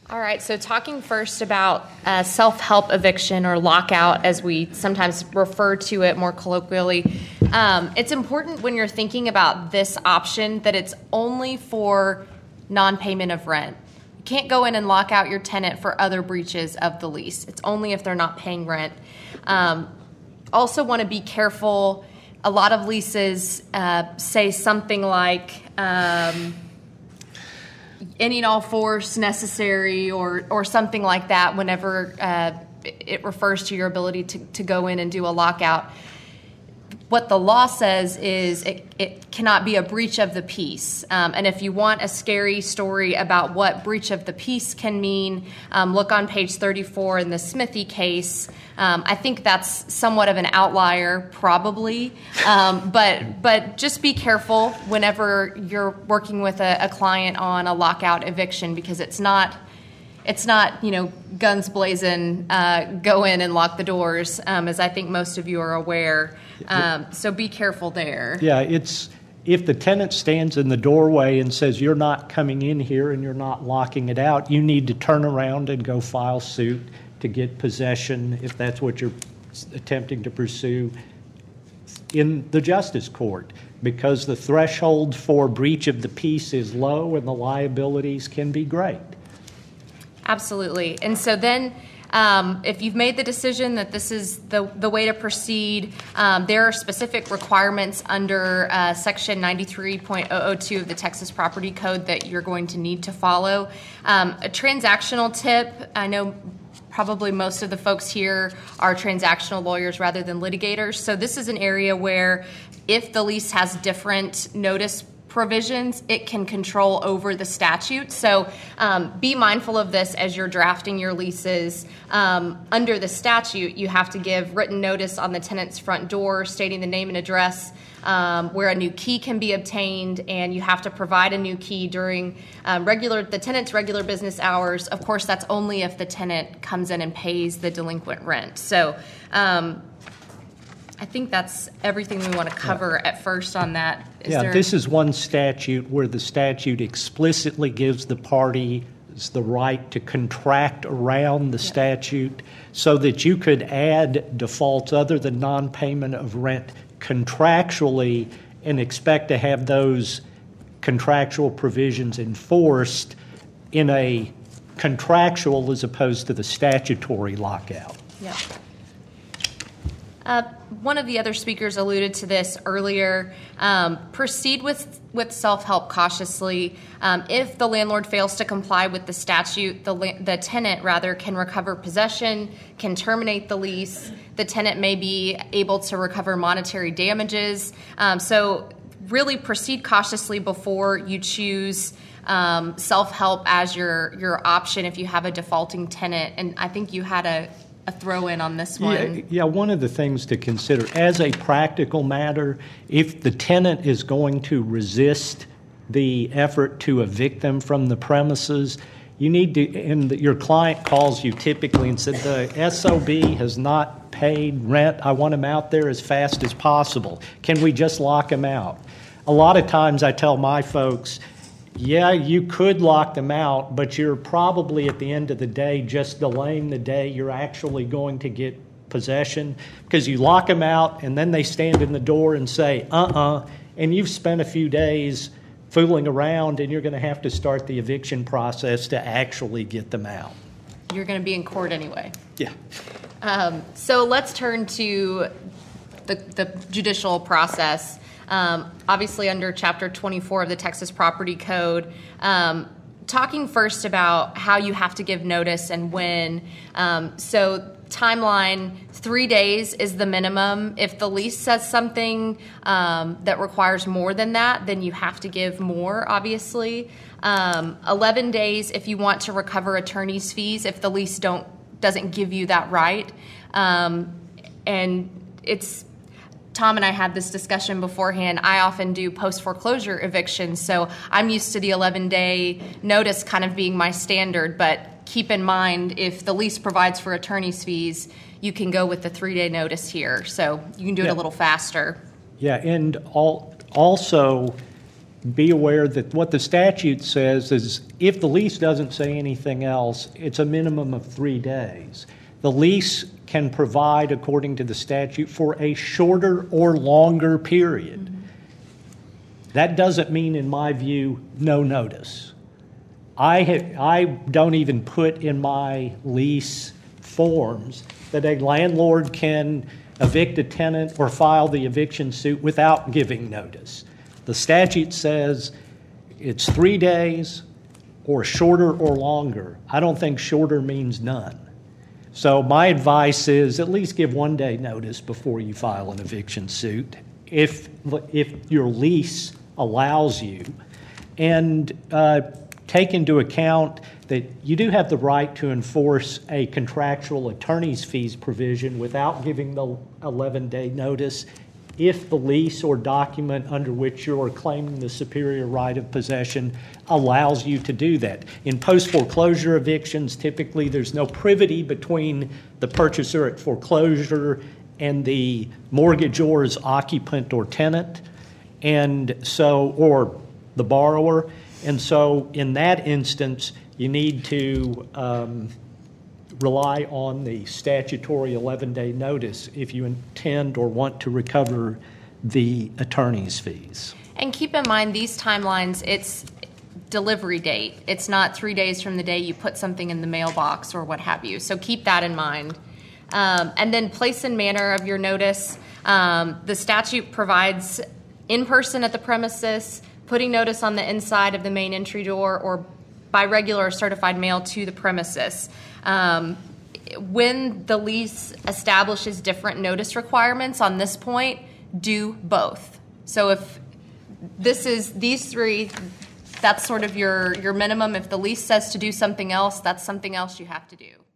All right, so talking first about self-help eviction or lockout, as we sometimes refer to it more colloquially, it's important when you're thinking about this option that it's only for non-payment of rent. You can't go in and lock out your tenant for other breaches of the lease. It's only if they're not paying rent. Also want to be careful. A lot of leases say something like any and all force necessary or something like that whenever it refers to your ability to go in and do a lockout. What the law says is it cannot be a breach of the peace. And if you want a scary story about what breach of the peace can mean, look on page 34 in the Smithy case. I think that's somewhat of an outlier, probably. But just be careful whenever you're working with a client on a lockout eviction, because it's not guns blazing, go in and lock the doors, as I think most of you are aware. So be careful there. Yeah, it's if the tenant stands in the doorway and says you're not coming in here and you're not locking it out, you need to turn around and go file suit to get possession, if that's what you're attempting to pursue, in the justice court, because the threshold for breach of the peace is low and the liabilities can be great. Absolutely. And so then if you've made the decision that this is the way to proceed, there are specific requirements under Section 93.002 of the Texas Property Code that you're going to need to follow. A transactional tip, I know probably most of the folks here are transactional lawyers rather than litigators. So this is an area where if the lease has different notice provisions, it can control over the statute. So be mindful of this as you're drafting your leases. Under the statute, you have to give written notice on the tenant's front door stating the name and address where a new key can be obtained, and you have to provide a new key during the tenant's regular business hours. Of course, that's only if the tenant comes in and pays the delinquent rent. So I think that's everything we want to cover at first on that. This is one statute where the statute explicitly gives the parties the right to contract around the statute so that you could add defaults other than non-payment of rent contractually and expect to have those contractual provisions enforced in a contractual as opposed to the statutory lockout. Yeah. One of the other speakers alluded to this earlier. Proceed with self-help cautiously. If the landlord fails to comply with the statute, the tenant can recover possession, can terminate the lease. The tenant may be able to recover monetary damages. So really proceed cautiously before you choose self-help as your option if you have a defaulting tenant. And I think you had a throw in on this one. Yeah, one of the things to consider as a practical matter, if the tenant is going to resist the effort to evict them from the premises, you need to, and your client calls you typically and said, the SOB has not paid rent. I want him out there as fast as possible. Can we just lock him out? A lot of times I tell my folks, yeah, you could lock them out, but you're probably at the end of the day just delaying the day you're actually going to get possession, because you lock them out and then they stand in the door and say, and you've spent a few days fooling around and you're going to have to start the eviction process to actually get them out. You're going to be in court anyway. Yeah. So let's turn to the judicial process. Obviously under Chapter 24 of the Texas Property Code, talking first about how you have to give notice and when. So timeline, 3 days is the minimum. If the lease says something that requires more than that, then you have to give more, obviously. 11 days if you want to recover attorney's fees if the lease doesn't give you that right. And it's Tom and I had this discussion beforehand. I often do post-foreclosure evictions, so I'm used to the 11-day notice kind of being my standard, but keep in mind if the lease provides for attorney's fees, you can go with the 3-day notice here, so you can do it a little faster. Yeah, and also be aware that what the statute says is if the lease doesn't say anything else, it's a minimum of 3 days. The lease can provide, according to the statute, for a shorter or longer period. Mm-hmm. That doesn't mean, in my view, no notice. I don't even put in my lease forms that a landlord can evict a tenant or file the eviction suit without giving notice. The statute says it's 3 days or shorter or longer. I don't think shorter means none. So my advice is at least give 1 day notice before you file an eviction suit if your lease allows you. And take into account that you do have the right to enforce a contractual attorney's fees provision without giving the 11-day notice if the lease or document under which you're claiming the superior right of possession allows you to do that. In post-foreclosure evictions, typically there's no privity between the purchaser at foreclosure and the mortgagor's occupant or tenant, and so, or the borrower. And so in that instance, you need to rely on the statutory 11-day notice if you intend or want to recover the attorney's fees. And keep in mind, these timelines, it's delivery date. It's not 3 days from the day you put something in the mailbox or what have you. So keep that in mind. And then place and manner of your notice. The statute provides in person at the premises, putting notice on the inside of the main entry door, or by regular or certified mail to the premises. When the lease establishes different notice requirements on this point, do both. So if this is these three, that's sort of your minimum. If the lease says to do something else, that's something else you have to do.